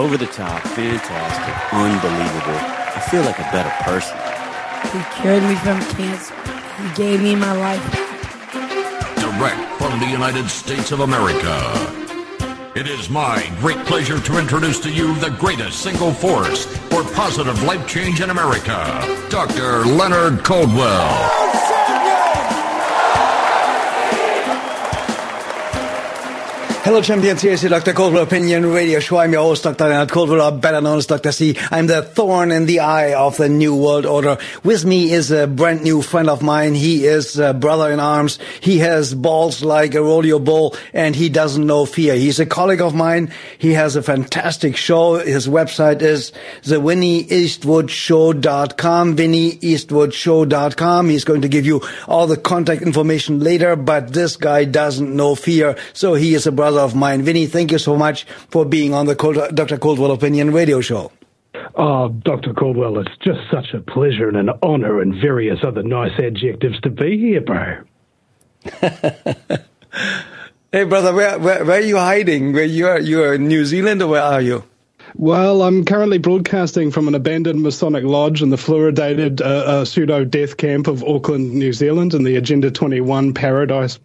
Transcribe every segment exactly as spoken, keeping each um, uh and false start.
over the top, fantastic, unbelievable. I feel like a better person. He cured me from cancer. He gave me my life back. Direct from the United States of America, it is my great pleasure to introduce to you the greatest single force for positive life change in America, Doctor Leonard Coldwell. Hello, champions. Here's your Doctor Coldwell Opinion Radio Show. I'm your host, Doctor Leonard Coldwell, or better known as Doctor C. I'm the thorn in the eye of the New World Order. With me is a brand new friend of mine. He is a brother in arms. He has balls like a rodeo bull, and he doesn't know fear. He's a colleague of mine. He has a fantastic show. His website is the Vinnie Eastwood Show dot com, Vinnie Eastwood Show dot com. He's going to give you all the contact information later, but this guy doesn't know fear, so he is a brother of mine. Vinny, thank you so much for being on the Cold- Doctor Coldwell Opinion Radio Show. Oh, Doctor Coldwell, it's just such a pleasure and an honor and various other nice adjectives to be here, bro. Hey, brother, where, where where are you hiding? Where you are? You are in New Zealand, or where are you? Well, I'm currently broadcasting from an abandoned Masonic lodge in the fluoridated uh, uh, pseudo-death camp of Auckland, New Zealand, in the Agenda twenty-one paradise.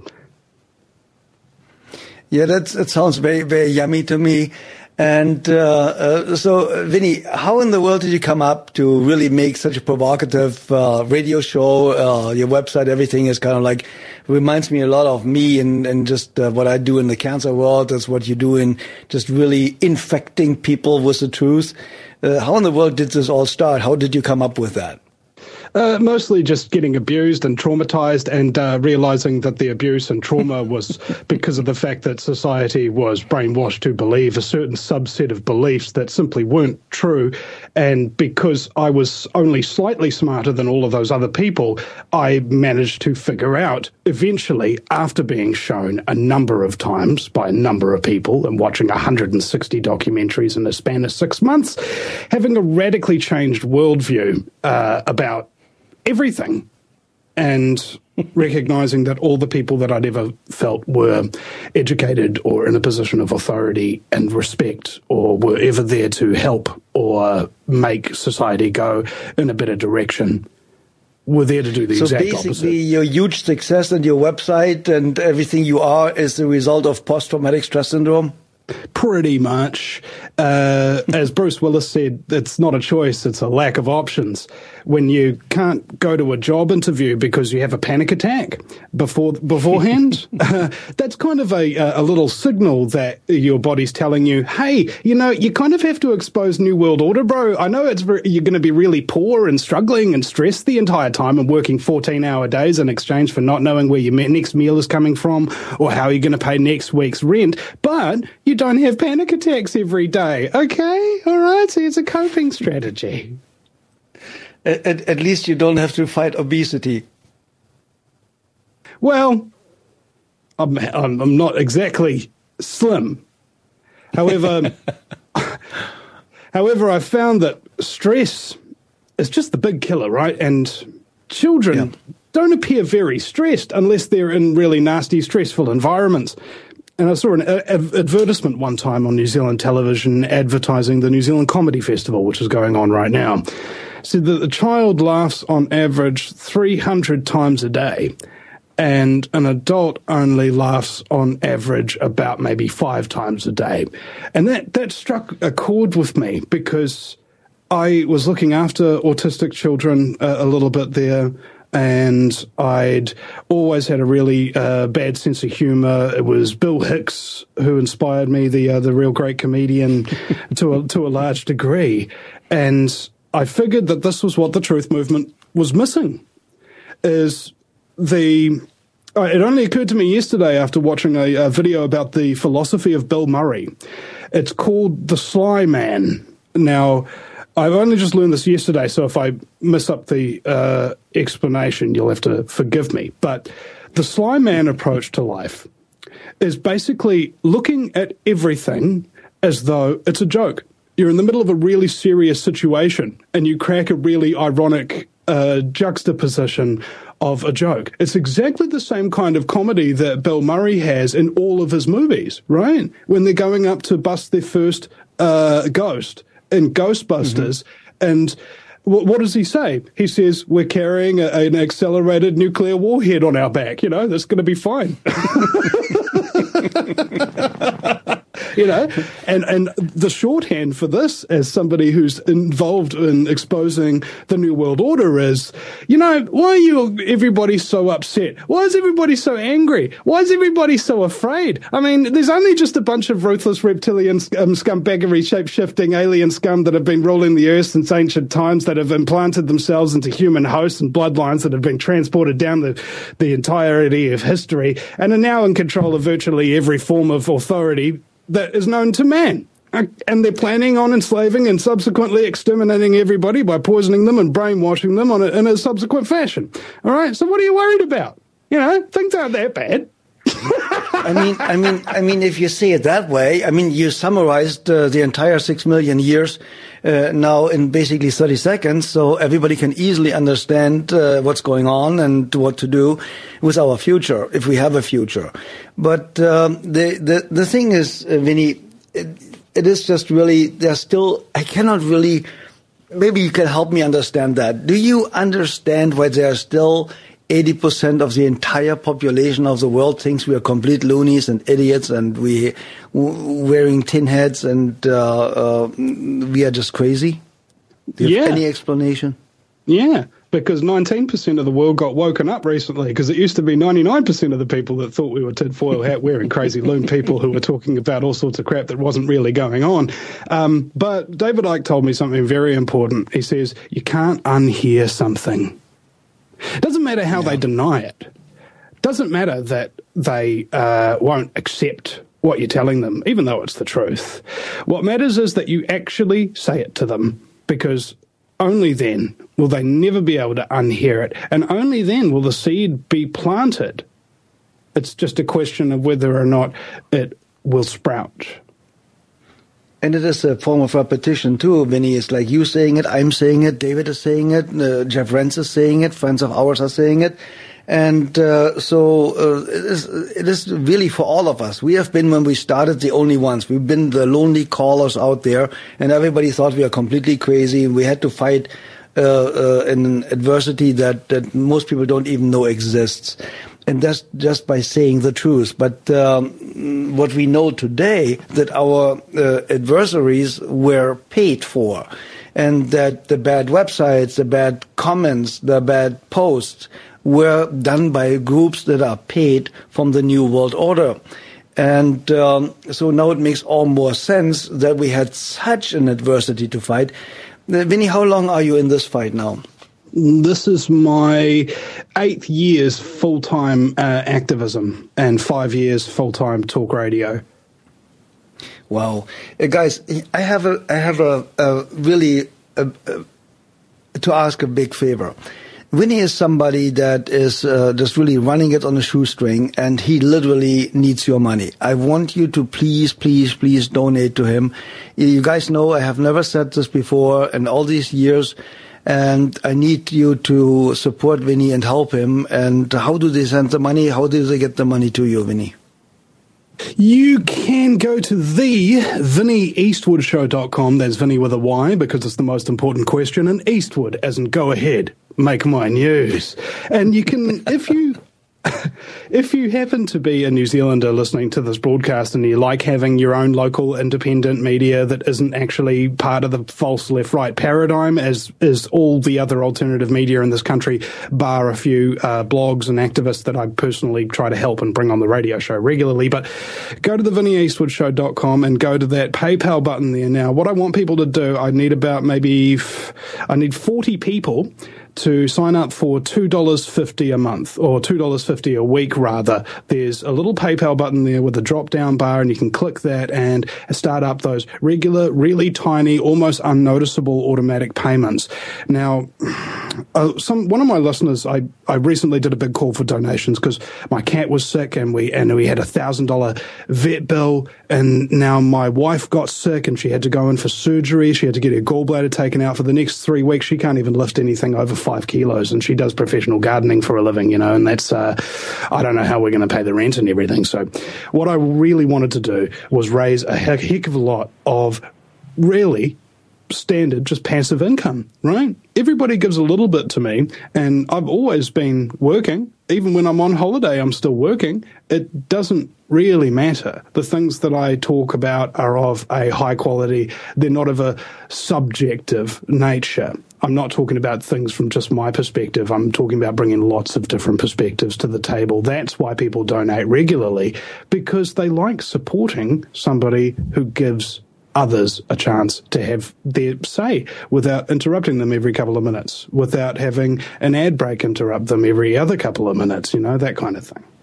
Yeah, that's, that sounds very, very yummy to me. And uh, uh, so, Vinny, how in the world did you come up to really make such a provocative uh, radio show? Uh, your website, everything is kind of like, reminds me a lot of me and, and just uh, what I do in the cancer world. That's what you do in just really infecting people with the truth. Uh, how in the world did this all start? How did you come up with that? Uh, mostly just getting abused and traumatized and uh, realizing that the abuse and trauma was because of the fact that society was brainwashed to believe a certain subset of beliefs that simply weren't true. And because I was only slightly smarter than all of those other people, I managed to figure out eventually, after being shown a number of times by a number of people and watching one hundred sixty documentaries in the span of six months, having a radically changed worldview uh, about everything, and recognizing that all the people that I'd ever felt were educated or in a position of authority and respect or were ever there to help or make society go in a better direction were there to do the so exact opposite. So basically your huge success and your website and everything you are is the result of post-traumatic stress syndrome? Pretty much. Uh, as Bruce Willis said, it's not a choice, it's a lack of options. When you can't go to a job interview because you have a panic attack before beforehand, uh, that's kind of a, a little signal that your body's telling you, hey, you know, you kind of have to expose New World Order, bro. I know it's very, you're going to be really poor and struggling and stressed the entire time and working fourteen-hour days in exchange for not knowing where your next meal is coming from or how you're going to pay next week's rent, but you don't have panic attacks every day. Okay, all right, so it's a coping strategy. At, at, at least you don't have to fight obesity. Well, I'm, I'm, I'm not exactly slim. However, however, I found that stress is just the big killer, right? And children yeah. don't appear very stressed unless they're in really nasty, stressful environments. And I saw an a- advertisement one time on New Zealand television advertising the New Zealand Comedy Festival, which is going on right now. Said that the child laughs on average three hundred times a day, and an adult only laughs on average about maybe five times a day. And that, that struck a chord with me because I was looking after autistic children uh, a little bit there, and I'd always had a really uh, bad sense of humor. It was Bill Hicks who inspired me, the uh, the real great comedian, to a, to a large degree. And I figured that this was what the truth movement was missing, is the... Uh, it only occurred to me yesterday after watching a, a video about the philosophy of Bill Murray. It's called The Sly Man. Now, I've only just learned this yesterday, so if I miss up the uh, explanation, you'll have to forgive me. But the Sly Man approach to life is basically looking at everything as though it's a joke. You're in the middle of a really serious situation and you crack a really ironic uh, juxtaposition of a joke. It's exactly the same kind of comedy that Bill Murray has in all of his movies, right? When they're going up to bust their first uh, ghost in Ghostbusters, mm-hmm. and w- what does he say? He says, we're carrying a, an accelerated nuclear warhead on our back, you know, that's going to be fine. You know, and, and the shorthand for this, as somebody who's involved in exposing the New World Order, is, you know, why are you everybody so upset? Why is everybody so angry? Why is everybody so afraid? I mean, there's only just a bunch of ruthless reptilian um, scumbaggery, shape-shifting alien scum that have been ruling the earth since ancient times, that have implanted themselves into human hosts and bloodlines that have been transported down the, the entirety of history and are now in control of virtually every form of authority that is known to man. And they're planning on enslaving and subsequently exterminating everybody by poisoning them and brainwashing them on a, in a subsequent fashion. All right? So what are you worried about? You know, things aren't that bad. I mean, I mean, I mean, if you say it that way, I mean, you summarized uh, the entire six million years uh, now in basically thirty seconds, so everybody can easily understand uh, what's going on and what to do with our future, if we have a future. But um, the, the the thing is, uh, Vinny, it, it is just really, there's still, I cannot really, maybe you can help me understand that. Do you understand why there are still eighty percent of the entire population of the world thinks we are complete loonies and idiots and we w- wearing tin heads and uh, uh, we are just crazy? Do you yeah. have any explanation? Yeah, because nineteen percent of the world got woken up recently, because it used to be ninety-nine percent of the people that thought we were tinfoil hat wearing crazy loon people who were talking about all sorts of crap that wasn't really going on. Um, but David Icke told me something very important. He says, you can't unhear something. Doesn't matter how yeah. they deny it. Doesn't matter that they uh, won't accept what you're telling them, even though it's the truth. What matters is that you actually say it to them, because only then will they never be able to unhear it, and only then will the seed be planted. It's just a question of whether or not it will sprout. And it is a form of repetition too, Vinny. It's like you saying it, I'm saying it, David is saying it, uh, Jeff Rense is saying it, friends of ours are saying it. And uh, so uh, it, is, it is really for all of us. We have been, when we started, the only ones. We've been the lonely callers out there, and everybody thought we are completely crazy. We had to fight uh, uh, in adversity that, that most people don't even know exists. And that's just by saying the truth. But um, what we know today, that our uh, adversaries were paid for, and that the bad websites, the bad comments, the bad posts were done by groups that are paid from the New World Order. And um, so now it makes all more sense that we had such an adversity to fight. Uh, Vinny, how long are you in this fight now? This is my eighth year's full-time uh, activism and five years full-time talk radio. Wow, uh, guys! I have a, I have a, a really a, a, to ask a big favor. Vinny is somebody that is uh, just really running it on a shoestring, and he literally needs your money. I want you to please, please, please donate to him. You guys know I have never said this before in all these years. And I need you to support Vinny and help him. And how do they send the money? How do they get the money to you, Vinny? You can go to the Vinny Eastwood Show dot com. That's Vinny with a Y, because it's the most important question. And Eastwood, as in go ahead, make my news. And you can, if you... If you happen to be a New Zealander listening to this broadcast and you like having your own local independent media that isn't actually part of the false left-right paradigm, as is all the other alternative media in this country, bar a few uh, blogs and activists that I personally try to help and bring on the radio show regularly, but go to the Vinny Eastwood Show dot com and go to that PayPal button there. Now, what I want people to do, I need about maybe, I need forty people to sign up for two dollars fifty a month, or two dollars fifty a week, rather. There's a little PayPal button there with a drop-down bar, and you can click that and start up those regular, really tiny, almost unnoticeable automatic payments. Now, uh, some one of my listeners, I, I recently did a big call for donations because my cat was sick, and we and we had a one thousand dollars vet bill, and now my wife got sick, and she had to go in for surgery. She had to get her gallbladder taken out for the next three weeks. She can't even lift anything over five kilos, and she does professional gardening for a living, you know, and that's, uh, I don't know how we're going to pay the rent and everything. So what I really wanted to do was raise a heck, heck of a lot of really standard, just passive income, right? Everybody gives a little bit to me, and I've always been working. Even when I'm on holiday, I'm still working. It doesn't really matter. The things that I talk about are of a high quality. They're not of a subjective nature. I'm not talking about things from just my perspective. I'm talking about bringing lots of different perspectives to the table. That's why people donate regularly, because they like supporting somebody who gives others a chance to have their say without interrupting them every couple of minutes, without having an ad break interrupt them every other couple of minutes, you know, that kind of thing.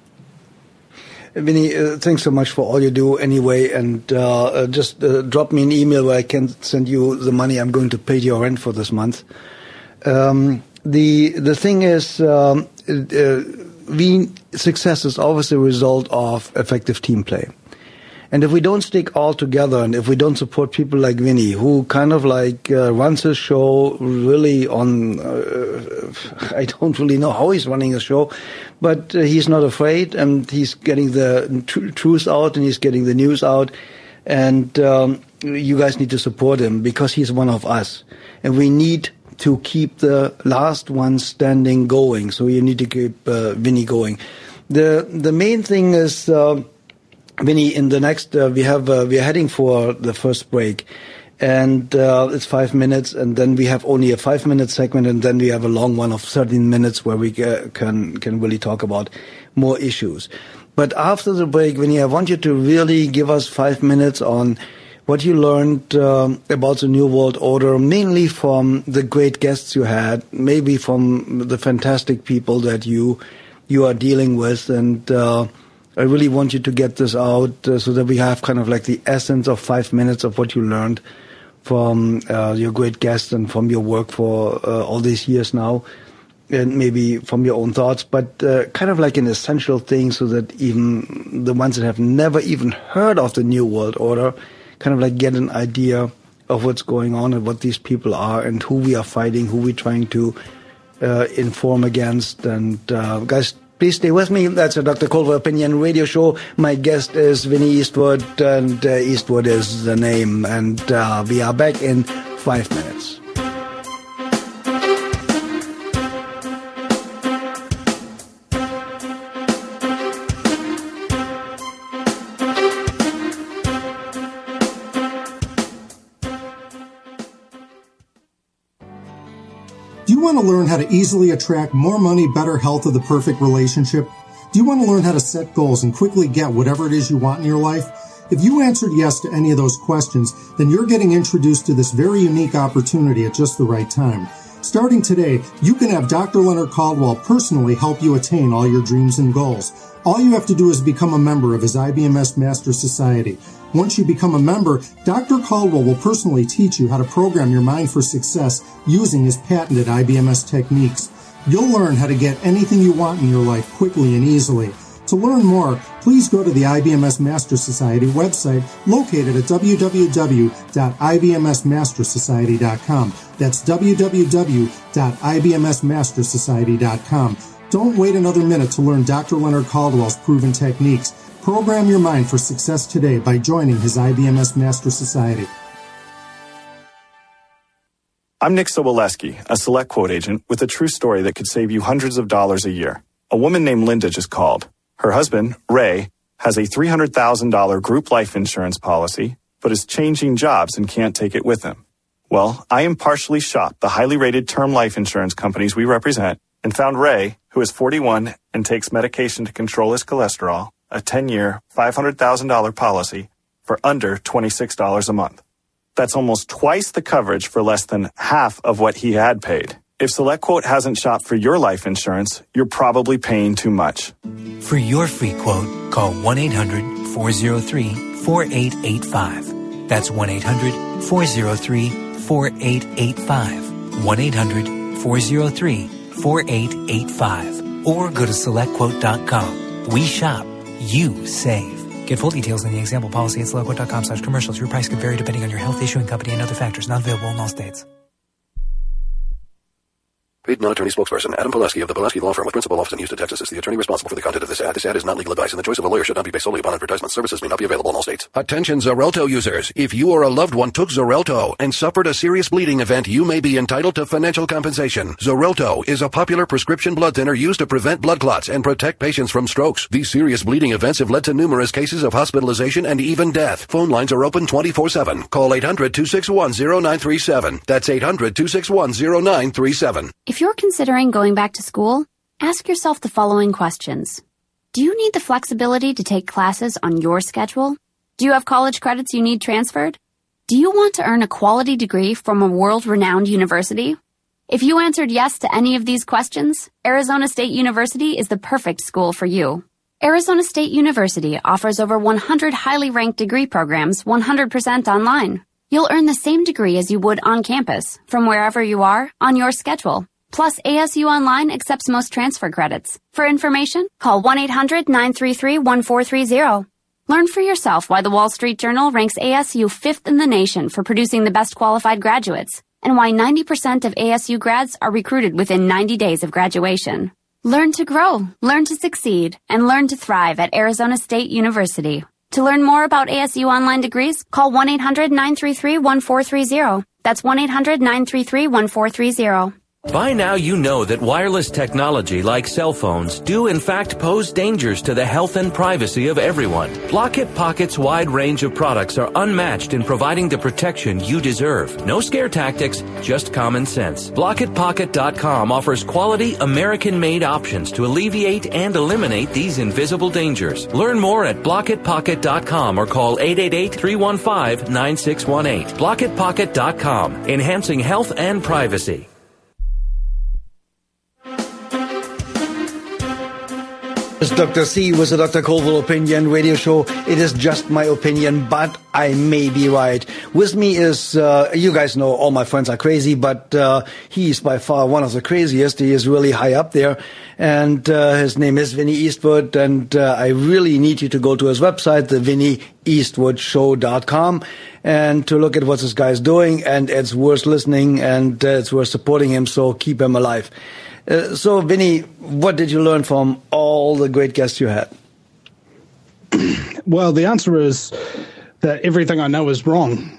Vinny, uh, thanks so much for all you do anyway, and uh, uh, just uh, drop me an email where I can send you the money I'm going to pay your rent for this month. Um, the the thing is, um, uh, we, success is always a result of effective team play. And if we don't stick all together, and if we don't support people like Vinny, who kind of like uh, runs his show really on, uh, I don't really know how he's running his show, but uh, he's not afraid, and he's getting the tr- truth out, and he's getting the news out, and um, you guys need to support him, because he's one of us, and we need to keep the last one standing going. So you need to keep uh, Vinny going. The the main thing is. Uh, Vinny, in the next, uh, we have, uh, we are heading for the first break, and uh, it's five minutes, and then we have only a five-minute segment, and then we have a long one of thirteen minutes where we uh, can can really talk about more issues. But after the break, Vinny, I want you to really give us five minutes on what you learned um, about the New World Order, mainly from the great guests you had, maybe from the fantastic people that you you are dealing with, and uh, I really want you to get this out uh, so that we have kind of like the essence of five minutes of what you learned from uh, your great guests and from your work for uh, all these years now, and maybe from your own thoughts, but uh, kind of like an essential thing so that even the ones that have never even heard of the New World Order kind of like get an idea of what's going on and what these people are and who we are fighting, who we're trying to uh, inform against. And uh, guys, please stay with me. That's a Doctor Caldwell Opinion Radio Show. My guest is Vinny Eastwood, and uh, Eastwood is the name. And uh, we are back in five minutes. Do you want to learn how to easily attract more money, better health, or the perfect relationship? Do you want to learn how to set goals and quickly get whatever it is you want in your life? If you answered yes to any of those questions, then you're getting introduced to this very unique opportunity at just the right time. Starting today, you can have Doctor Leonard Caldwell personally help you attain all your dreams and goals. All you have to do is become a member of his I B M S Master Society. Once you become a member, Doctor Caldwell will personally teach you how to program your mind for success using his patented I B M S techniques. You'll learn how to get anything you want in your life quickly and easily. To learn more, please go to the I B M S Master Society website located at w w w dot i b m s master society dot com. That's w w w dot i b m s master society dot com. Don't wait another minute to learn Doctor Leonard Caldwell's proven techniques. Program your mind for success today by joining his I B M S Master Society. I'm Nick Soboleski, a Select Quote agent with a true story that could save you hundreds of dollars a year. A woman named Linda just called. Her husband, Ray, has a three hundred thousand dollars group life insurance policy, but is changing jobs and can't take it with him. Well, I impartially shopped the highly rated term life insurance companies we represent and found Ray, who is forty-one and takes medication to control his cholesterol, a ten-year, five hundred thousand dollars policy for under twenty-six dollars a month. That's almost twice the coverage for less than half of what he had paid. If SelectQuote hasn't shopped for your life insurance, you're probably paying too much. For your free quote, call one eight hundred four oh three four eight eight five. That's one eight hundred four oh three four eight eight five. one eight hundred four oh three four eight eight five. Or go to select quote dot com. We shop. You save. Get full details in the example policy at selectquote dot com slash commercials. Your price could vary depending on your health, issuing company, and other factors. Not available in all states. Paid non-attorney spokesperson Adam Pulaski of the Pulaski Law Firm with principal office in Houston, Texas is the attorney responsible for the content of this ad. This ad is not legal advice, and the choice of a lawyer should not be based solely upon advertisement. Services may not be available in all states. Attention Xarelto users. If you or a loved one took Xarelto and suffered a serious bleeding event, you may be entitled to financial compensation. Xarelto is a popular prescription blood thinner used to prevent blood clots and protect patients from strokes. These serious bleeding events have led to numerous cases of hospitalization and even death. Phone lines are open twenty-four seven. Call eight hundred, two six one, zero nine three seven. That's eight hundred, two six one, zero nine three seven. If you're considering going back to school, ask yourself the following questions. Do you need the flexibility to take classes on your schedule? Do you have college credits you need transferred? Do you want to earn a quality degree from a world-renowned university? If you answered yes to any of these questions, Arizona State University is the perfect school for you. Arizona State University offers over one hundred highly ranked degree programs one hundred percent online. You'll earn the same degree as you would on campus, from wherever you are, on your schedule. Plus, A S U Online accepts most transfer credits. For information, call one eight hundred, nine three three, one four three zero. Learn for yourself why the Wall Street Journal ranks A S U fifth in the nation for producing the best qualified graduates, and why ninety percent of A S U grads are recruited within ninety days of graduation. Learn to grow, learn to succeed, and learn to thrive at Arizona State University. To learn more about A S U Online degrees, call one eight hundred, nine three three, one four three zero. That's one eight hundred, nine three three, one four three zero. By now you know that wireless technology like cell phones do in fact pose dangers to the health and privacy of everyone. Blockit Pocket's wide range of products are unmatched in providing the protection you deserve. No scare tactics, just common sense. Blockit Pocket dot com offers quality American-made options to alleviate and eliminate these invisible dangers. Learn more at Blockit Pocket dot com or call eight eight eight, three one five, nine six one eight. Blockit Pocket dot com, enhancing health and privacy. This Doctor C was a Doctor Colville Opinion radio show. It is just my opinion, but I may be right. With me is, uh, you guys know all my friends are crazy, but uh, he's by far one of the craziest. He is really high up there, and uh, his name is Vinny Eastwood, and uh, I really need you to go to his website, the vinny eastwood show dot com, and to look at what this guy's doing, and it's worth listening, and uh, it's worth supporting him, so keep him alive. Uh, so, Vinny, what did you learn from all the great guests you had? Well, the answer is that everything I know is wrong.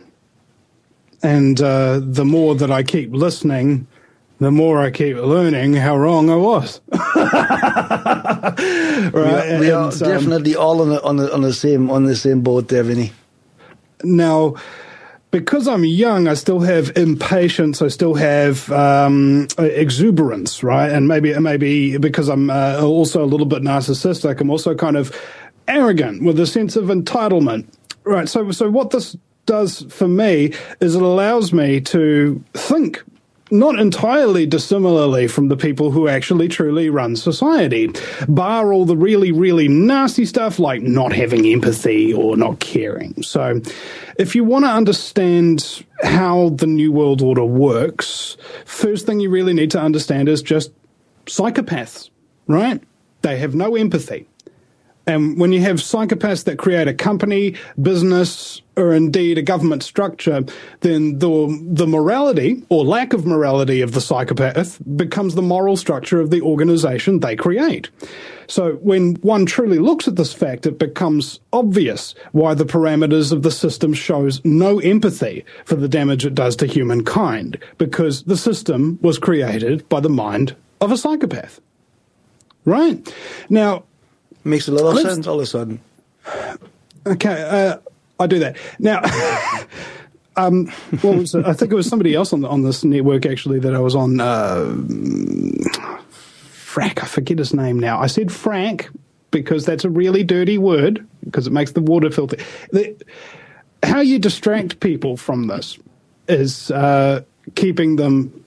And uh, the more that I keep listening, the more I keep learning how wrong I was. Right? We are, we are and, definitely um, all on the, on, the, on, the same, on the same boat there, Vinny. Now, because I'm young, I still have impatience. I still have um, exuberance, right? And maybe, maybe because I'm uh, also a little bit narcissistic, I'm also kind of arrogant with a sense of entitlement, right? So, so what this does for me is it allows me to think not entirely dissimilarly from the people who actually truly run society, bar all the really, really nasty stuff like not having empathy or not caring. So if you want to understand how the New World Order works, first thing you really need to understand is just psychopaths, right? They have no empathy. And when you have psychopaths that create a company, business, or indeed a government structure, then the the morality or lack of morality of the psychopath becomes the moral structure of the organization they create. So when one truly looks at this fact, it becomes obvious why the parameters of the system shows no empathy for the damage it does to humankind, because the system was created by the mind of a psychopath. Right? Now, makes a lot of sense all of a sudden. Okay, uh, I do that. Now, um, what was it? I think it was somebody else on the, on this network, actually, that I was on. Uh, Frack, I forget his name now. I said Frank because that's a really dirty word, because it makes the water filthy. The, how you distract people from this is uh, keeping them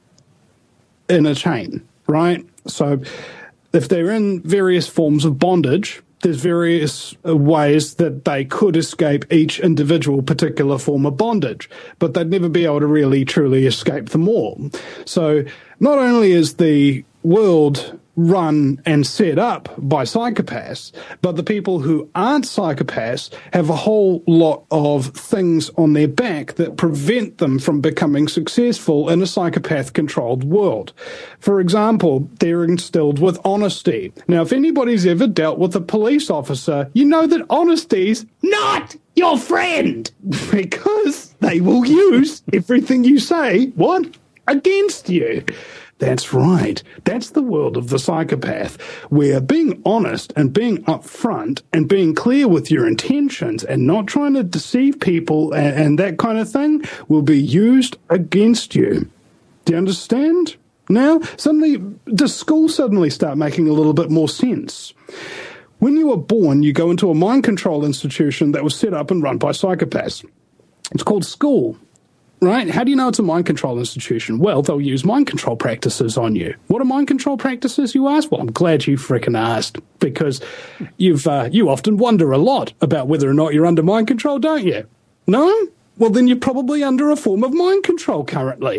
in a chain, right? So if they're in various forms of bondage, there's various ways that they could escape each individual particular form of bondage, but they'd never be able to really truly escape them all. So not only is the world run and set up by psychopaths, but the people who aren't psychopaths have a whole lot of things on their back that prevent them from becoming successful in a psychopath-controlled world. For example, they're instilled with honesty. Now, if anybody's ever dealt with a police officer, you know that honesty's not your friend, because they will use everything you say, what? Against you. That's right. That's the world of the psychopath, where being honest and being upfront and being clear with your intentions and not trying to deceive people and, and that kind of thing will be used against you. Do you understand? Now, suddenly, does school suddenly start making a little bit more sense? When you were born, you go into a mind control institution that was set up and run by psychopaths. It's called school. Right? How do you know it's a mind control institution? Well, they'll use mind control practices on you. What are mind control practices, you ask? Well, I'm glad you frickin' asked, because you've uh, you often wonder a lot about whether or not you're under mind control, don't you? No? Well, then you're probably under a form of mind control currently.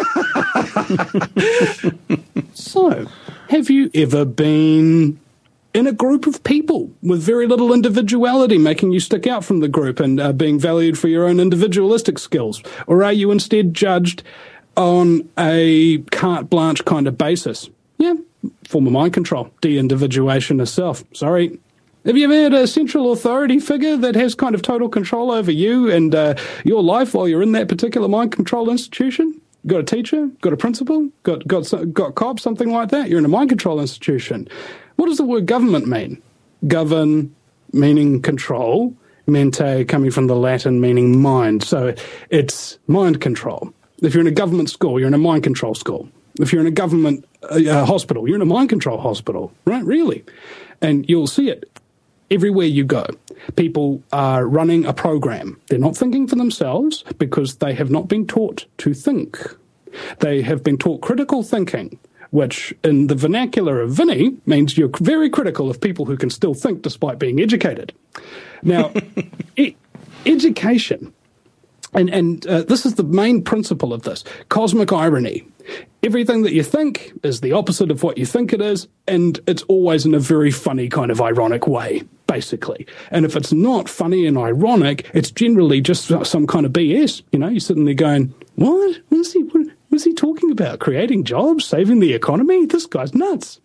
So, have you ever been in a group of people with very little individuality, making you stick out from the group and uh, being valued for your own individualistic skills? Or are you instead judged on a carte blanche kind of basis? Yeah, form of mind control, de-individuation of self. Sorry. Have you ever had a central authority figure that has kind of total control over you and uh, your life while you're in that particular mind control institution? Got a teacher? Got a principal? Got, got, got cops? Something like that? You're in a mind control institution. What does the word government mean? Govern, meaning control. Mente, coming from the Latin, meaning mind. So it's mind control. If you're in a government school, you're in a mind control school. If you're in a government uh, hospital, you're in a mind control hospital. Right? Really. And you'll see it everywhere you go. People are running a program. They're not thinking for themselves because they have not been taught to think. They have been taught critical thinking, which in the vernacular of Vinny means you're very critical of people who can still think despite being educated. Now, e- education, and, and uh, this is the main principle of this, cosmic irony. Everything that you think is the opposite of what you think it is, and it's always in a very funny kind of ironic way, basically. And if it's not funny and ironic, it's generally just some kind of B S. You know, you're sitting there going, what? What is he... What? What's he talking about? Creating jobs? Saving the economy? This guy's nuts.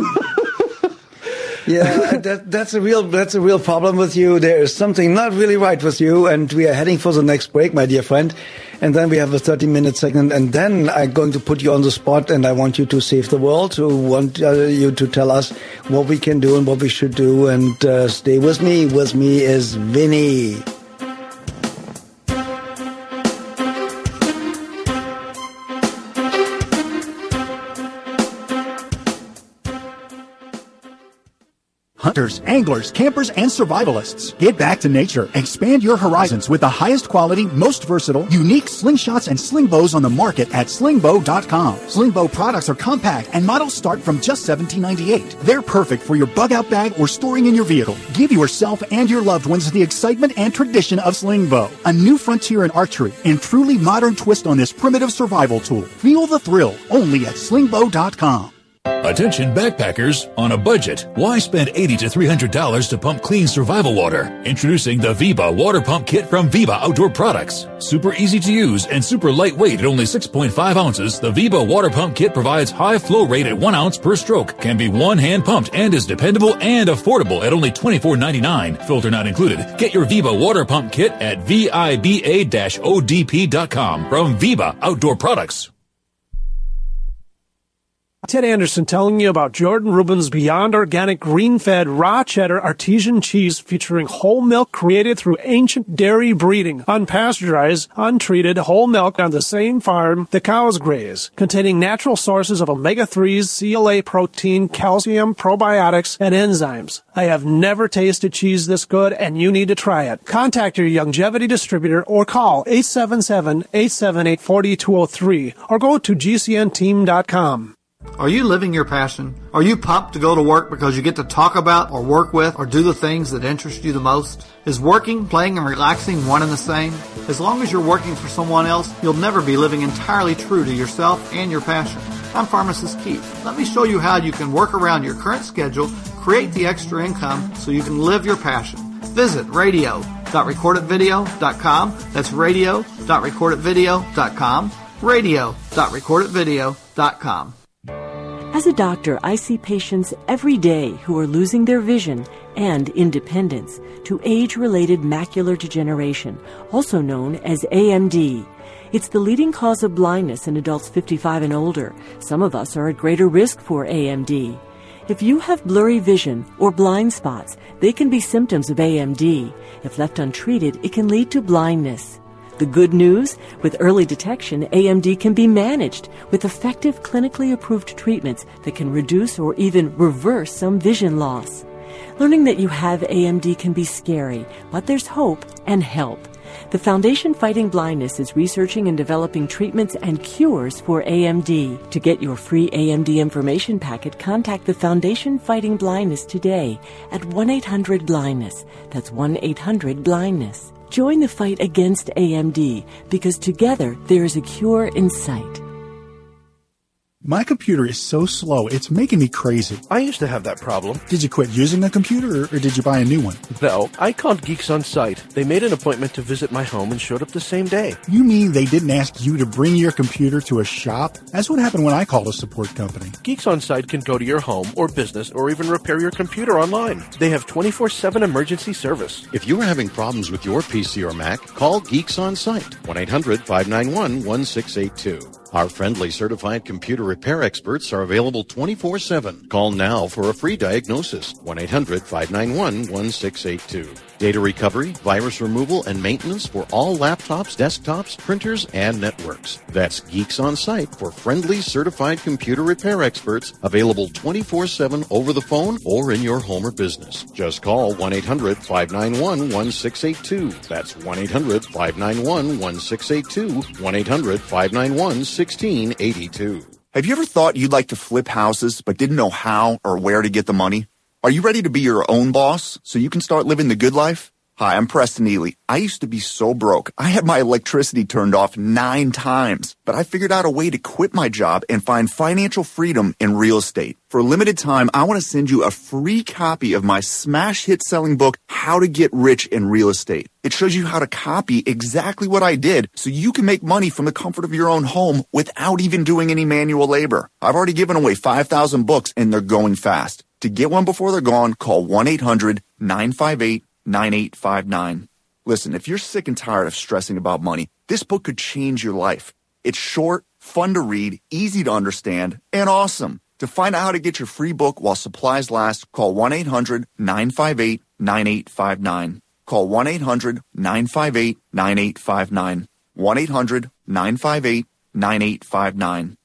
Yeah, that, that's a real that's a real problem with you. There is something not really right with you, and we are heading for the next break, my dear friend. And then we have a thirty-minute segment, and then I'm going to put you on the spot, and I want you to save the world. So I want uh, you to tell us what we can do and what we should do. And uh, stay with me. With me is Vinny. Hunters, anglers, campers, and survivalists. Get back to nature. Expand your horizons with the highest quality, most versatile, unique slingshots and sling bows on the market at sling bow dot com. Sling bow products are compact and models start from just seventeen ninety-eight. They're perfect for your bug out bag or storing in your vehicle. Give yourself and your loved ones the excitement and tradition of sling bow. A new frontier in archery and truly modern twist on this primitive survival tool. Feel the thrill only at sling bow dot com. Attention backpackers on a budget. Why spend eighty to three hundred dollars to pump clean survival water? Introducing the Viva Water Pump Kit from Viva Outdoor Products. Super easy to use and super lightweight at only six point five ounces, the Viva Water Pump Kit provides high flow rate at one ounce per stroke, can be one hand pumped, and is dependable and affordable at only twenty-four ninety-nine. Filter not included. Get your Viva Water Pump Kit at viba dash o d p dot com from Viva Outdoor Products. Ted Anderson telling you about Jordan Rubin's Beyond Organic Green-Fed Raw Cheddar Artesian Cheese featuring whole milk created through ancient dairy breeding, unpasteurized, untreated whole milk on the same farm the cows graze, containing natural sources of omega threes, C L A protein, calcium, probiotics, and enzymes. I have never tasted cheese this good, and you need to try it. Contact your Youngevity distributor or call eight seven seven, eight seven eight, four two zero three or go to g c n team dot com. Are you living your passion? Are you pumped to go to work because you get to talk about or work with or do the things that interest you the most? Is working, playing, and relaxing one and the same? As long as you're working for someone else, you'll never be living entirely true to yourself and your passion. I'm Pharmacist Keith. Let me show you how you can work around your current schedule, create the extra income so you can live your passion. Visit radio dot record it video dot com. That's radio dot record it video dot com. radio dot record it video dot com. As a doctor, I see patients every day who are losing their vision and independence to age-related macular degeneration, also known as A M D. It's the leading cause of blindness in adults fifty-five and older. Some of us are at greater risk for A M D. If you have blurry vision or blind spots, they can be symptoms of A M D. If left untreated, it can lead to blindness. The good news? With early detection, A M D can be managed with effective clinically approved treatments that can reduce or even reverse some vision loss. Learning that you have A M D can be scary, but there's hope and help. The Foundation Fighting Blindness is researching and developing treatments and cures for A M D. To get your free A M D information packet, contact the Foundation Fighting Blindness today at one eight hundred blindness. That's one eight hundred blindness. Join the fight against A M D because together there is a cure in sight. My computer is so slow, it's making me crazy. I used to have that problem. Did you quit using a computer, or, or did you buy a new one? No, I called Geeks On Site. They made an appointment to visit my home and showed up the same day. You mean they didn't ask you to bring your computer to a shop? That's what happened when I called a support company. Geeks On Site can go to your home or business or even repair your computer online. They have twenty-four seven emergency service. If you are having problems with your P C or Mac, call Geeks On Site, one eight hundred five nine one one six eight two. Our friendly certified computer repair experts are available twenty-four seven. Call now for a free diagnosis, one eight hundred five nine one one six eight two. Data recovery, virus removal, and maintenance for all laptops, desktops, printers, and networks. That's Geeks On Site for friendly certified computer repair experts, available twenty-four seven over the phone or in your home or business. Just call one eight hundred five nine one one six eight two. That's one eight hundred five nine one one six eight two, one eight hundred five nine one one six eight two. Have you ever thought you'd like to flip houses but didn't know how or where to get the money? Are you ready to be your own boss so you can start living the good life? Hi, I'm Preston Ely. I used to be so broke. I had my electricity turned off nine times, but I figured out a way to quit my job and find financial freedom in real estate. For a limited time, I want to send you a free copy of my smash hit selling book, How to Get Rich in Real Estate. It shows you how to copy exactly what I did so you can make money from the comfort of your own home without even doing any manual labor. I've already given away five thousand books and they're going fast. To get one before they're gone, call one eight hundred nine five eight nine eight five nine. Listen, if you're sick and tired of stressing about money, this book could change your life. It's short, fun to read, easy to understand, and awesome. To find out how to get your free book while supplies last, call one eight hundred nine five eight nine eight five nine. Call one eight hundred nine five eight nine eight five nine. one eight hundred nine five eight nine eight five nine.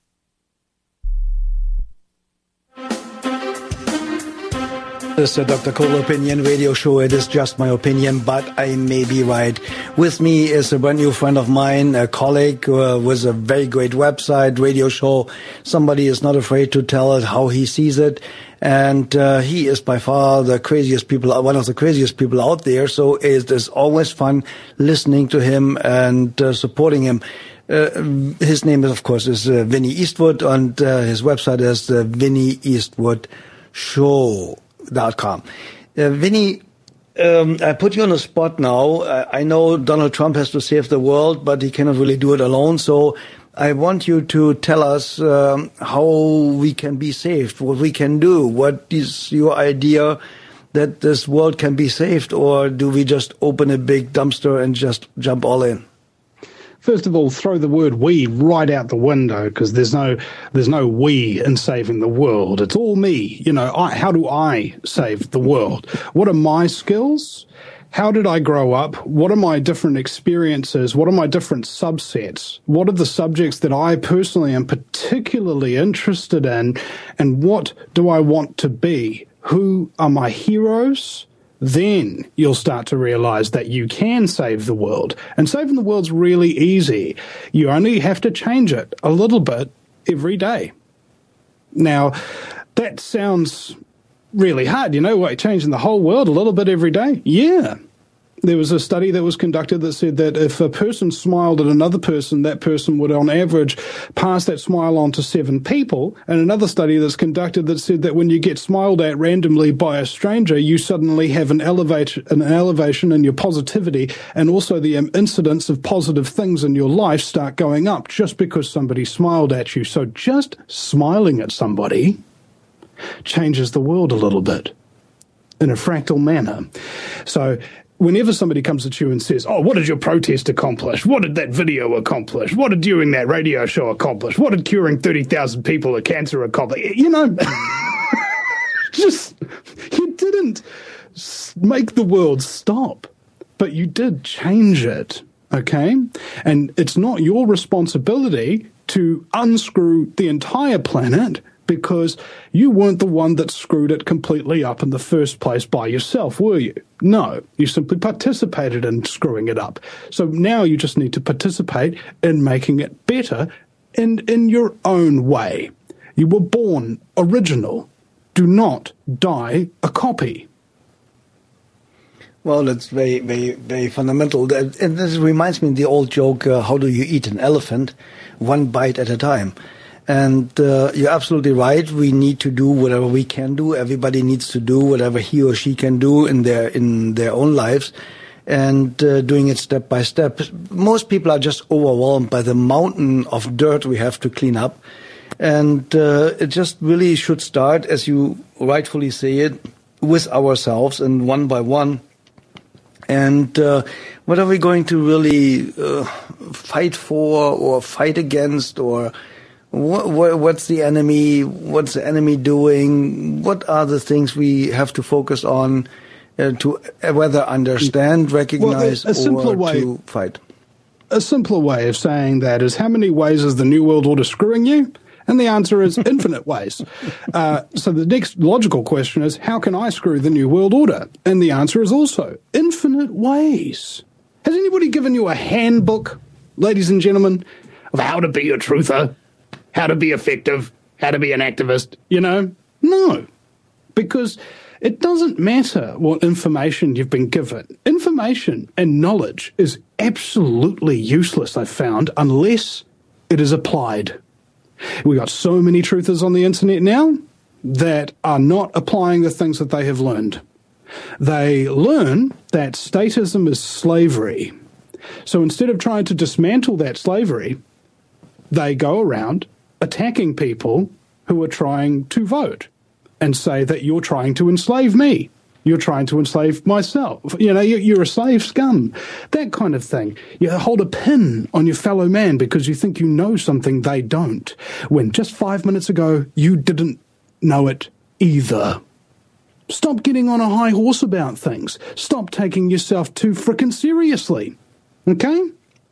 This is a Doctor Cole Opinion Radio Show. It is just my opinion, but I may be right. With me is a brand new friend of mine, a colleague uh, with a very great website, radio show. Somebody is not afraid to tell it how he sees it. And uh, he is by far the craziest people, one of the craziest people out there. So it is always fun listening to him and uh, supporting him. Uh, his name, is, of course, is uh, Vinny Eastwood, and uh, his website is the Vinny Eastwood Show. Dot com. Uh, Vinny, um, I put you on the spot now. I, I know Donald Trump has to save the world, but he cannot really do it alone. So I want you to tell us um, how we can be saved, what we can do. What is your idea that this world can be saved, or do we just open a big dumpster and just jump all in? First of all, throw the word we right out the window, because there's no there's no we in saving the world. It's all me. You know, I, how do I save the world? What are my skills? How did I grow up? What are my different experiences? What are my different subsets? What are the subjects that I personally am particularly interested in? And what do I want to be? Who are my heroes? Then you'll start to realize that you can save the world. And saving the world's really easy. You only have to change it a little bit every day. Now, that sounds really hard. You know what? Changing the whole world a little bit every day? Yeah. There was a study that was conducted that said that if a person smiled at another person, that person would, on average, pass that smile on to seven people. And another study that's conducted that said that when you get smiled at randomly by a stranger, you suddenly have an elevation, an elevation in your positivity, and also the incidence of positive things in your life start going up just because somebody smiled at you. So just smiling at somebody changes the world a little bit in a fractal manner. So whenever somebody comes at you and says, oh, what did your protest accomplish? What did that video accomplish? What did doing that radio show accomplish? What did curing thirty thousand people of cancer accomplish? You know, just, you didn't make the world stop, but you did change it, okay? And it's not your responsibility to unscrew the entire planet, because you weren't the one that screwed it completely up in the first place by yourself, were you? No, you simply participated in screwing it up. So now you just need to participate in making it better and in your own way. You were born original. Do not die a copy. Well, that's very, very, very fundamental. And this reminds me of the old joke, uh, how do you eat an elephant? One bite at a time. And uh, you're absolutely right. We need to do whatever we can do. Everybody needs to do whatever he or she can do in their in their own lives, and uh, doing it step by step. Most people are just overwhelmed by the mountain of dirt we have to clean up, and uh, it just really should start, as you rightfully say it, with ourselves and one by one. And uh, what are we going to really uh, fight for or fight against, or What, what, what's the enemy? What's the enemy doing? What are the things we have to focus on uh, to whether understand, recognize, well, a, a simpler or way, to fight? A simpler way of saying that is, how many ways is the New World Order screwing you? And the answer is infinite ways. Uh, so the next logical question is, how can I screw the New World Order? And the answer is also infinite ways. Has anybody given you a handbook, ladies and gentlemen, of how to be a truther? How to be effective, how to be an activist, you know? No, because it doesn't matter what information you've been given. Information and knowledge is absolutely useless, I've found, unless it is applied. We got so many truthers on the internet now that are not applying the things that they have learned. They learn that statism is slavery. So instead of trying to dismantle that slavery, they go around attacking people who are trying to vote and say that you're trying to enslave me. You're trying to enslave myself. You know, you're a slave scum. That kind of thing. You hold a pin on your fellow man because you think you know something they don't, when just five minutes ago you didn't know it either. Stop getting on a high horse about things. Stop taking yourself too frickin' seriously. Okay?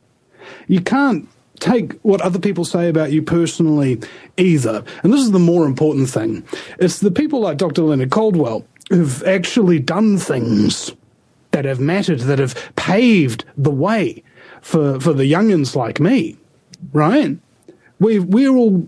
You can't take what other people say about you personally either. And this is the more important thing. It's the people like Doctor Leonard Caldwell who've actually done things that have mattered, that have paved the way for, for the youngins like me, right? We, we're all...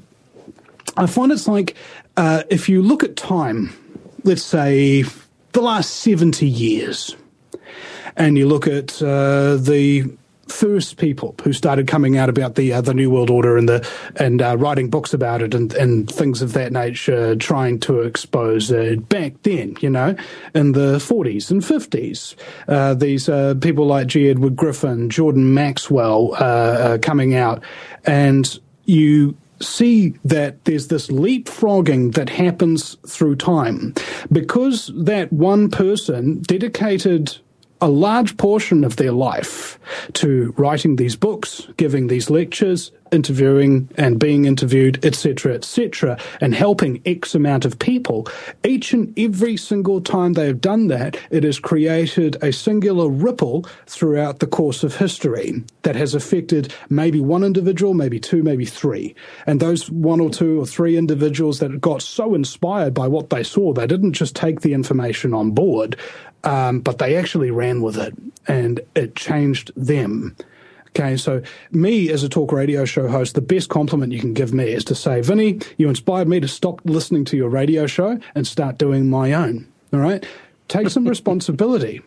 I find it's like, uh, if you look at time, let's say the last seventy years, and you look at uh, the first people who started coming out about the uh, the New World Order and the and uh, writing books about it and, and things of that nature, trying to expose it back then, you know, in the forties and fifties. Uh, these uh, people like G. Edward Griffin, Jordan Maxwell uh, uh, coming out, and you see that there's this leapfrogging that happens through time because that one person dedicated a large portion of their life to writing these books, giving these lectures, interviewing and being interviewed, et cetera, et cetera, and helping X amount of people. Each and every single time they have done that, it has created a singular ripple throughout the course of history that has affected maybe one individual, maybe two, maybe three. And those one or two or three individuals that got so inspired by what they saw, they didn't just take the information on board, Um, but they actually ran with it, and it changed them. Okay, so me as a talk radio show host, the best compliment you can give me is to say, Vinny, you inspired me to stop listening to your radio show and start doing my own. All right? Take some responsibility.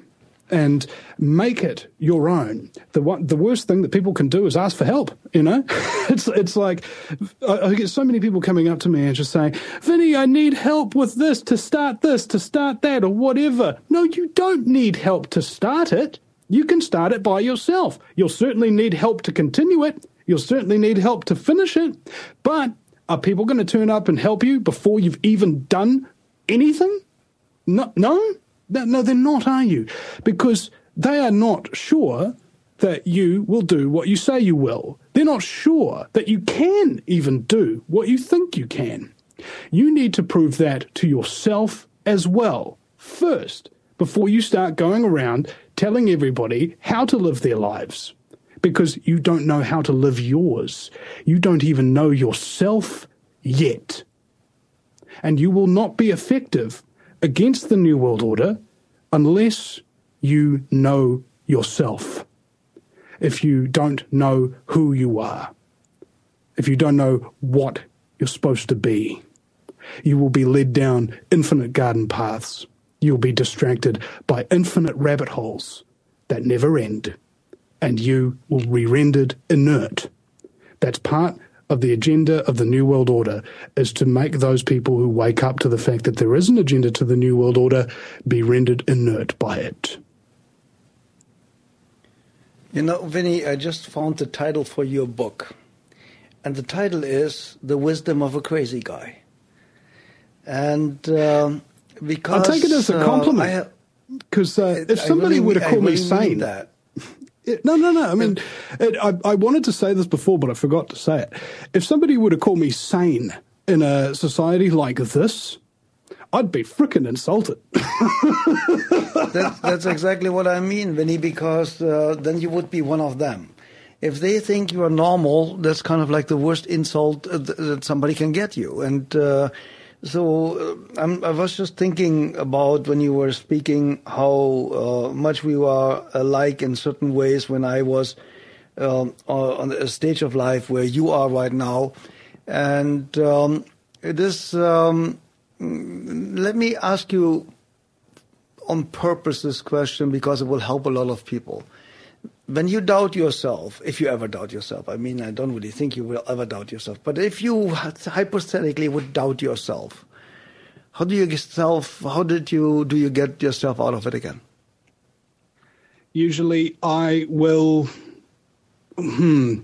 and make it your own. The one, the worst thing that people can do is ask for help, you know? it's it's like, I, I get so many people coming up to me and just saying, Vinny, I need help with this, to start this, to start that, or whatever. No, you don't need help to start it. You can start it by yourself. You'll certainly need help to continue it. You'll certainly need help to finish it. But are people going to turn up and help you before you've even done anything? No, no, no, they're not, are you? Because they are not sure that you will do what you say you will. They're not sure that you can even do what you think you can. You need to prove that to yourself as well first, before you start going around telling everybody how to live their lives. Because you don't know how to live yours. You don't even know yourself yet. And you will not be effective against the New World Order unless you know yourself. If you don't know who you are, if you don't know what you're supposed to be, you will be led down infinite garden paths. You'll be distracted by infinite rabbit holes that never end, and you will be rendered inert. That's part of the agenda of the New World Order, is to make those people who wake up to the fact that there is an agenda to the New World Order be rendered inert by it. You know, Vinny, I just found the title for your book. And the title is The Wisdom of a Crazy Guy. And um, because... I'll take it as a compliment. Because uh, uh, if somebody really, were to call really me sane... That. It, no, no, no. I mean, it, I, I wanted to say this before, but I forgot to say it. If somebody were to call me sane in a society like this, I'd be frickin' insulted. that, that's exactly what I mean, Vinny, because uh, then you would be one of them. If they think you are normal, that's kind of like the worst insult uh, that somebody can get you. And uh, so uh, I'm, I was just thinking about when you were speaking how uh, much we were alike in certain ways when I was um, on a stage of life where you are right now. And um, it is, um, let me ask you on purpose this question because it will help a lot of people. When you doubt yourself, if you ever doubt yourself, I mean, I don't really think you will ever doubt yourself, but if you hypothetically would doubt yourself, how do you yourself, how did you, do you get yourself out of it again? Usually I will, hmm,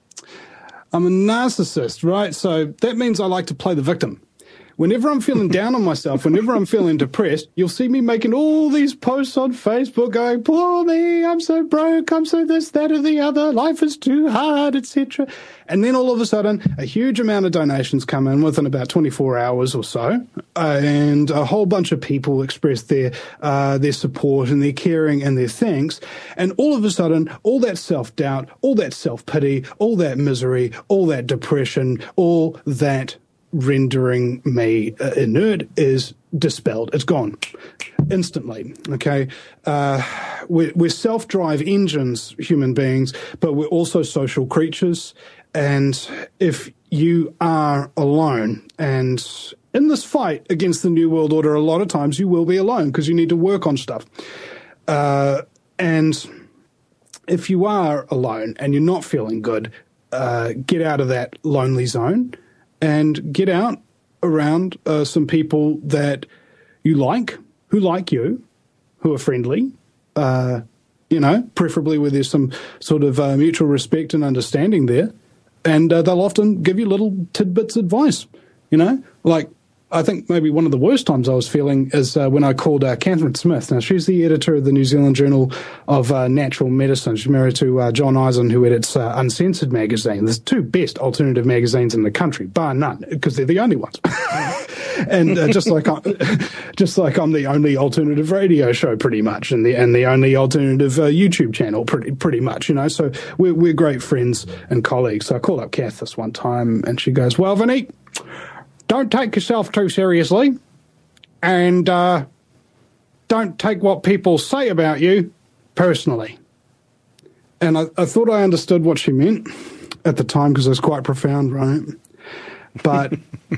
I'm a narcissist, right? So that means I like to play the victim. Whenever I'm feeling down on myself, whenever I'm feeling depressed, you'll see me making all these posts on Facebook going, poor me, I'm so broke, I'm so this, that, or the other, life is too hard, et cetera. And then all of a sudden, a huge amount of donations come in within about twenty-four hours or so, uh, and a whole bunch of people express their uh, their support and their caring and their thanks. And all of a sudden, all that self-doubt, all that self-pity, all that misery, all that depression, all that rendering me uh, inert is dispelled. It's gone instantly. Okay, uh, we're, we're self-drive engines, human beings, but we're also social creatures. And if you are alone, and in this fight against the New World Order, a lot of times you will be alone because you need to work on stuff. Uh, and if you are alone and you're not feeling good, uh, get out of that lonely zone. And get out around uh, some people that you like, who like you, who are friendly, uh, you know, preferably where there's some sort of uh, mutual respect and understanding there. And uh, they'll often give you little tidbits of advice, you know, like I think maybe one of the worst times I was feeling is uh, when I called uh, Catherine Smith. Now, she's the editor of the New Zealand Journal of uh, Natural Medicine. She's married to uh, John Eisen, who edits uh, Uncensored magazine. There's two best alternative magazines in the country, bar none, because they're the only ones. and uh, just like I'm, just like I'm the only alternative radio show, pretty much, and the and the only alternative uh, YouTube channel, pretty pretty much, you know. So we're we're great friends and colleagues. So I called up Kath this one time, and she goes, "Well, Vinny, don't take yourself too seriously, and uh, don't take what people say about you personally." And I, I thought I understood what she meant at the time because it was quite profound, right? But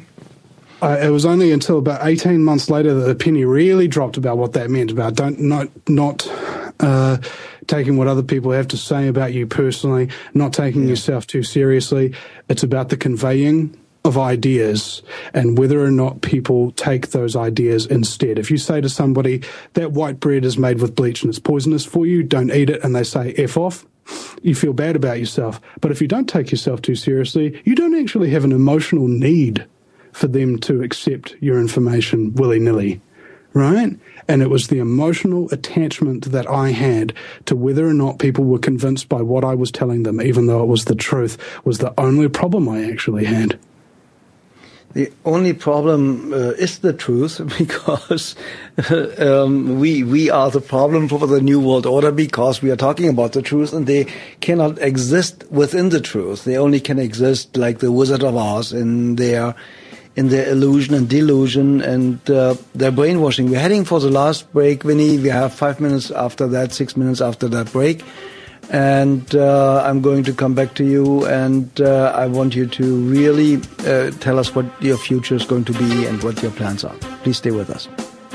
uh, it was only until about eighteen months later that the penny really dropped about what that meant, about don't not not uh, taking what other people have to say about you personally, not taking yeah. yourself too seriously. It's about the conveying of ideas and whether or not people take those ideas instead. If you say to somebody, that white bread is made with bleach and it's poisonous for you, don't eat it, and they say F off, you feel bad about yourself. But if you don't take yourself too seriously, you don't actually have an emotional need for them to accept your information willy-nilly, right? And it was the emotional attachment that I had to whether or not people were convinced by what I was telling them, even though it was the truth, was the only problem I actually had. The only problem uh, is the truth, because um, we we are the problem for the New World Order, because we are talking about the truth, and they cannot exist within the truth. They only can exist like the Wizard of Oz in their in their illusion and delusion and uh, their brainwashing. We're heading for the last break, Vinny. We have five minutes after that, six minutes after that break. And uh, I'm going to come back to you, and uh, I want you to really uh, tell us what your future is going to be and what your plans are. Please stay with us.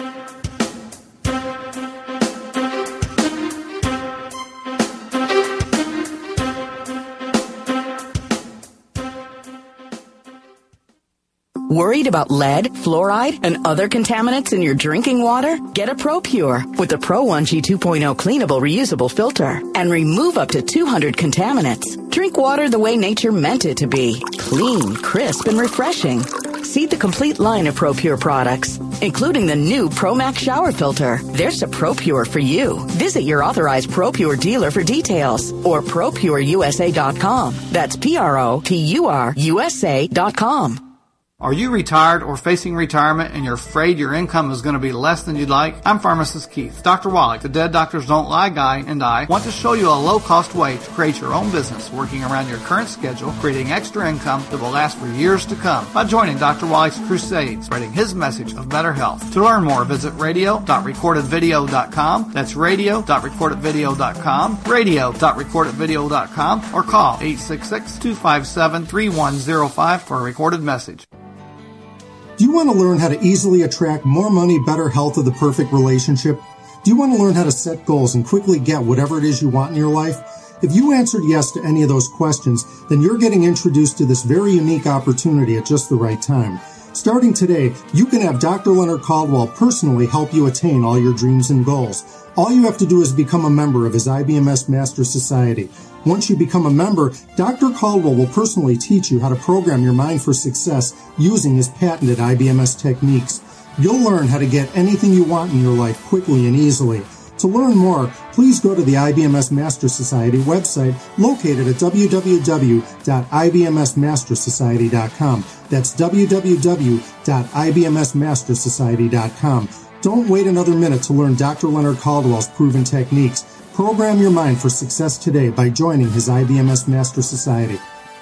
Worried about lead, fluoride, and other contaminants in your drinking water? Get a ProPure with the Pro one G two point oh cleanable reusable filter and remove up to two hundred contaminants. Drink water the way nature meant it to be. Clean, crisp, and refreshing. See the complete line of ProPure products, including the new ProMax shower filter. There's a ProPure for you. Visit your authorized ProPure dealer for details or Pro Pure U S A dot com. That's P R O P U R U S A dot com. Are you retired or facing retirement and you're afraid your income is going to be less than you'd like? I'm Pharmacist Keith. Doctor Wallach, the Dead Doctors Don't Lie guy, and I want to show you a low-cost way to create your own business working around your current schedule, creating extra income that will last for years to come by joining Doctor Wallach's crusade, spreading his message of better health. To learn more, visit radio dot recorded video dot com. That's radio dot recorded video dot com, radio dot recorded video dot com, or call eight six six, two five seven, three one zero five for a recorded message. Do you want to learn how to easily attract more money, better health, or the perfect relationship? Do you want to learn how to set goals and quickly get whatever it is you want in your life? If you answered yes to any of those questions, then you're getting introduced to this very unique opportunity at just the right time. Starting today, you can have Doctor Leonard Caldwell personally help you attain all your dreams and goals. All you have to do is become a member of his I B M S Master Society. Once you become a member, Doctor Caldwell will personally teach you how to program your mind for success using his patented I B M S techniques. You'll learn how to get anything you want in your life quickly and easily. To learn more, please go to the I B M S Master Society website located at w w w dot i b m s master society dot com. That's w w w dot i b m s master society dot com. Don't wait another minute to learn Doctor Leonard Caldwell's proven techniques. Program your mind for success today by joining his I B M S Master Society.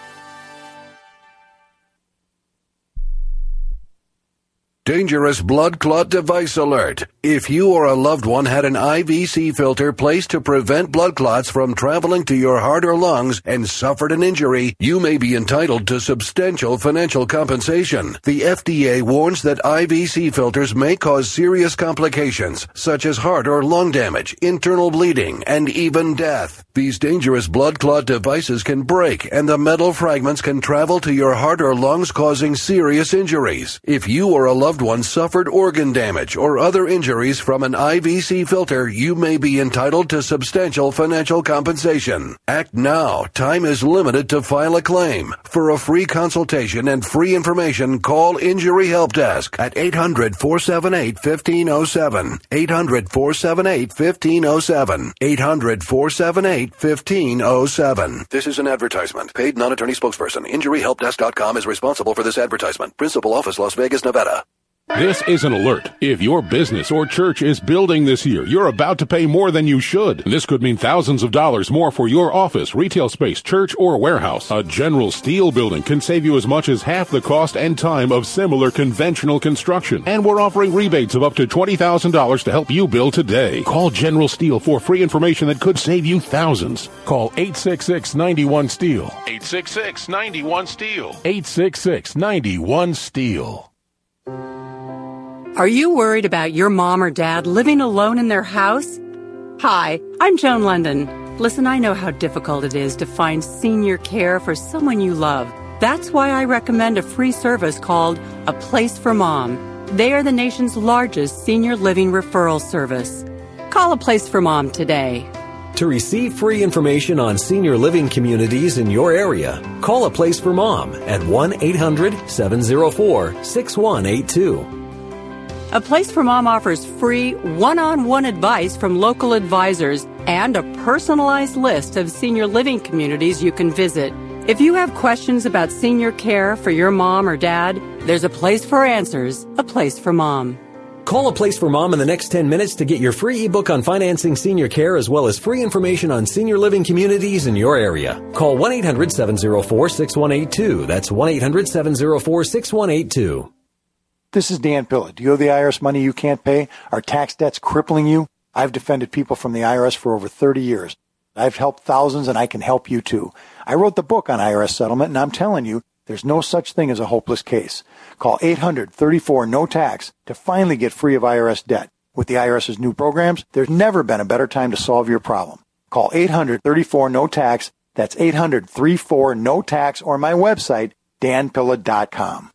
Dangerous blood clot device alert. If you or a loved one had an I V C filter placed to prevent blood clots from traveling to your heart or lungs and suffered an injury, you may be entitled to substantial financial compensation. The F D A warns that I V C filters may cause serious complications, such as heart or lung damage, internal bleeding, and even death. These dangerous blood clot devices can break, and the metal fragments can travel to your heart or lungs, causing serious injuries. If you or a loved one suffered organ damage or other injuries from an I V C filter, you may be entitled to substantial financial compensation. Act now. Time is limited to file a claim. For a free consultation and free information, call Injury Help Desk at eight hundred, four seven eight, one five zero seven. eight hundred, four seven eight, one five zero seven. eight hundred, four seven eight, one five zero seven. This is an advertisement. Paid non-attorney spokesperson. injury help desk dot com is responsible for this advertisement. Principal office, Las Vegas, Nevada. This is an alert. If your business or church is building this year, you're about to pay more than you should. This could mean thousands of dollars more for your office, retail space, church, or warehouse. A General Steel building can save you as much as half the cost and time of similar conventional construction. And we're offering rebates of up to twenty thousand dollars to help you build today. Call General Steel for free information that could save you thousands. Call eight six six, nine one, STEEL. eight six six, nine one, STEEL. eight six six, nine one, STEEL. Are you worried about your mom or dad living alone in their house? Hi, I'm Joan London. Listen, I know how difficult it is to find senior care for someone you love. That's why I recommend a free service called A Place for Mom. They are the nation's largest senior living referral service. Call A Place for Mom today. To receive free information on senior living communities in your area, call A Place for Mom at one eight hundred seven oh four six one eight two. A Place for Mom offers free one-on-one advice from local advisors and a personalized list of senior living communities you can visit. If you have questions about senior care for your mom or dad, there's a place for answers, A Place for Mom. Call A Place for Mom in the next ten minutes to get your free ebook on financing senior care as well as free information on senior living communities in your area. Call one eight hundred seven oh four six one eight two. That's one eight hundred seven oh four six one eight two. This is Dan Pilla. Do you owe the I R S money you can't pay? Are tax debts crippling you? I've defended people from the I R S for over thirty years. I've helped thousands and I can help you too. I wrote the book on I R S settlement and I'm telling you, there's no such thing as a hopeless case. Call eight hundred thirty-four no tax to finally get free of I R S debt. With the IRS's new programs, there's never been a better time to solve your problem. Call eight hundred thirty-four no tax. That's eight hundred thirty-four no tax or my website, dan pilla dot com.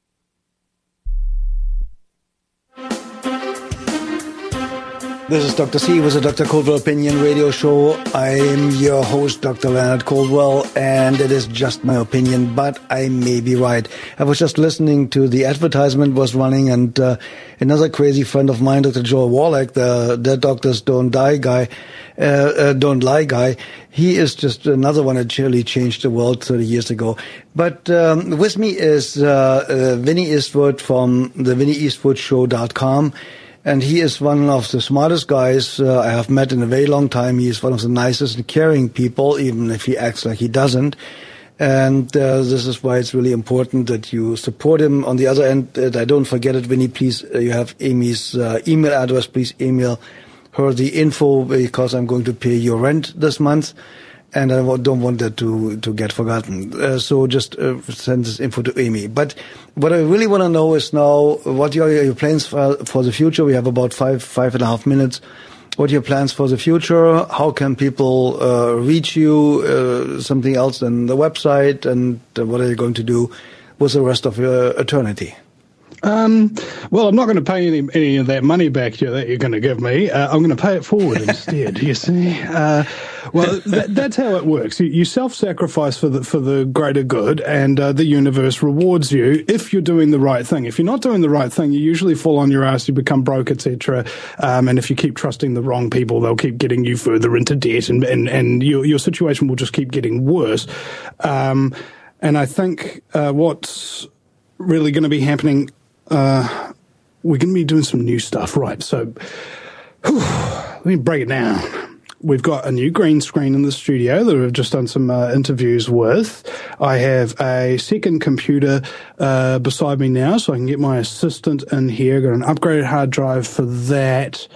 This is Doctor C with the Doctor Coldwell Opinion Radio Show. I'm your host, Doctor Leonard Coldwell, and it is just my opinion, but I may be right. I was just listening to the advertisement was running, and uh, another crazy friend of mine, Doctor Joel Wallach, the Dead Doctors Don't Die guy, uh, uh, Don't Lie guy, he is just another one that really changed the world thirty years ago. But um, with me is uh, uh, Vinny Eastwood from the vinny eastwood show dot com. And he is one of the smartest guys uh, I have met in a very long time. He is one of the nicest and caring people, even if he acts like he doesn't. And uh, this is why it's really important that you support him. On the other end, uh, I don't forget it, Vinny, please, uh, you have Amy's uh, email address. Please email her the info because I'm going to pay your rent this month. And I don't want that to, to get forgotten. Uh, so just uh, send this info to Amy. But what I really want to know is now, what are your plans for, for the future? We have about five, five and a half minutes. What are your plans for the future? How can people uh, reach you? Uh, something else than the website? And uh, what are you going to do with the rest of your eternity? Um, well, I'm not going to pay any, any of that money back to you that you're going to give me. Uh, I'm going to pay it forward instead, you see. Uh, well, that, that's how it works. You, you self-sacrifice for the, for the greater good, and uh, the universe rewards you if you're doing the right thing. If you're not doing the right thing, you usually fall on your ass, you become broke, et cetera. Um, and if you keep trusting the wrong people, they'll keep getting you further into debt, and, and, and your, your situation will just keep getting worse. Um, and I think uh, what's really going to be happening, Uh, we're going to be doing some new stuff, right? So, whew, let me break it down. We've got a new green screen in the studio that we've just done some uh, interviews with. I have a second computer uh, beside me now, so I can get my assistant in here. Got an upgraded hard drive for that.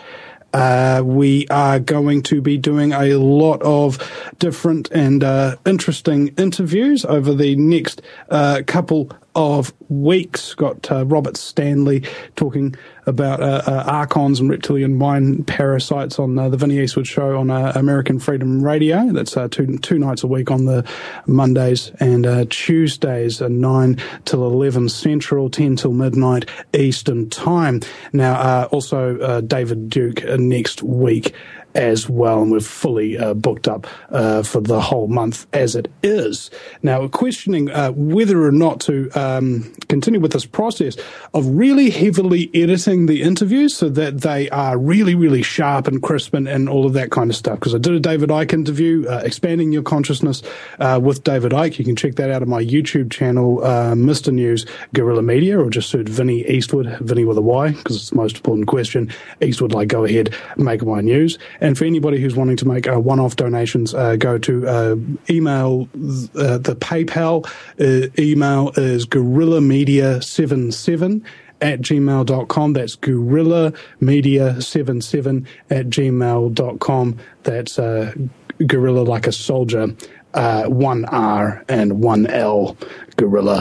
Uh, we are going to be doing a lot of different and uh, interesting interviews over the next uh, couple of weeks. Got uh, Robert Stanley talking about uh, uh, archons and reptilian mind parasites on uh, the Vinny Eastwood Show on uh, American Freedom Radio. That's uh, two two nights a week on the Mondays and uh, Tuesdays, uh, nine till eleven Central, ten till midnight Eastern Time. Now, uh, also uh, David Duke uh, next week as well, and we're fully uh, booked up uh, for the whole month as it is. Now, questioning uh, whether or not to um, continue with this process of really heavily editing the interviews so that they are really, really sharp and crisp and, and all of that kind of stuff. Because I did a David Icke interview, uh, Expanding Your Consciousness uh, with David Icke. You can check that out on my YouTube channel, uh, Mister News Guerrilla Media, or just search Vinny Eastwood, Vinny with a Y, because it's the most important question. Eastwood, like, go ahead, make my news. And for anybody who's wanting to make uh, one-off donations, uh, go to uh, email uh, the PayPal uh, email is guerrilla media seventy-seven at gmail dot com. That's guerrilla media seventy-seven at gmail dot com. That's uh, guerrilla like a soldier, uh, one R and one L, guerrilla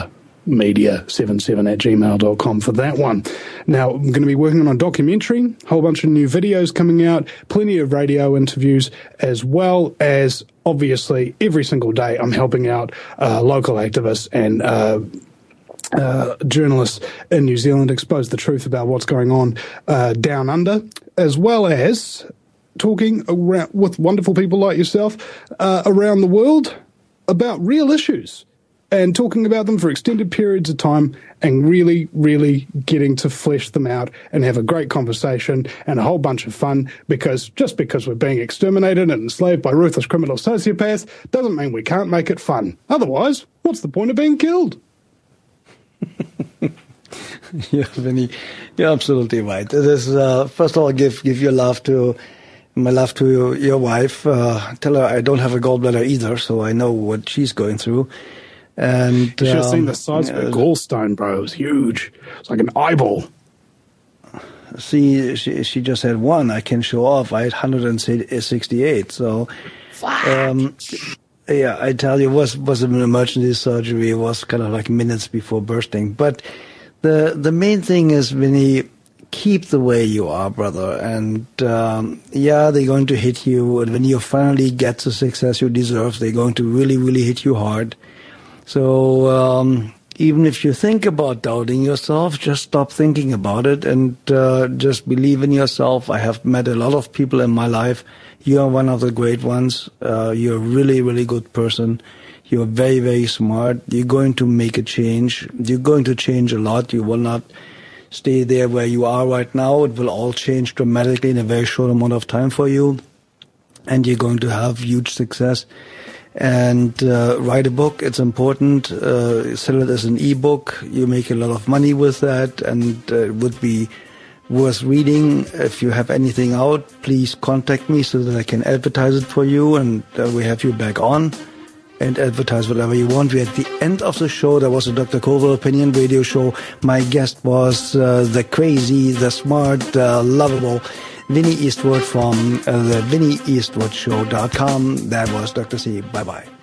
media seventy-seven at gmail dot com for that one. Now, I'm going to be working on a documentary, a whole bunch of new videos coming out, plenty of radio interviews, as well as, obviously, every single day I'm helping out uh, local activists and uh, uh, journalists in New Zealand expose the truth about what's going on uh, down under, as well as talking around with wonderful people like yourself uh, around the world about real issues and talking about them for extended periods of time and really, really getting to flesh them out and have a great conversation and a whole bunch of fun, because just because we're being exterminated and enslaved by ruthless criminal sociopaths doesn't mean we can't make it fun. Otherwise, what's the point of being killed? Yeah, Vinny, you're absolutely right. It is, uh, first of all, give give your love to my love to your, your wife. Uh, tell her I don't have a gallbladder either, so I know what she's going through. And you should have um, seen the size of a gallstone, bro. It was huge. It's like an eyeball. See, she she just had one. I can show off. I had one hundred sixty-eight. So, um, yeah, I tell you, it was was an emergency surgery. It was kind of like minutes before bursting. But the the main thing is, Vinny, keep the way you are, brother. And um, yeah, they're going to hit you. And when you finally get the success you deserve, they're going to really, really hit you hard. So um, even if you think about doubting yourself, just stop thinking about it and uh, just believe in yourself. I have met a lot of people in my life. You are one of the great ones. Uh, you're a really, really good person. You're very, very smart. You're going to make a change. You're going to change a lot. You will not stay there where you are right now. It will all change dramatically in a very short amount of time for you. And you're going to have huge success. And uh, write a book. It's important. Uh, sell it as an e-book. You make a lot of money with that, and uh, it would be worth reading. If you have anything out, please contact me so that I can advertise it for you, and uh, we have you back on and advertise whatever you want. We're at the end of the show. That was a Doctor Koval Opinion Radio Show. My guest was uh, the crazy, the smart, uh, lovable Vinny Eastwood from uh, the Vinny Eastwood Show dot com. That was Doctor C. Bye-bye.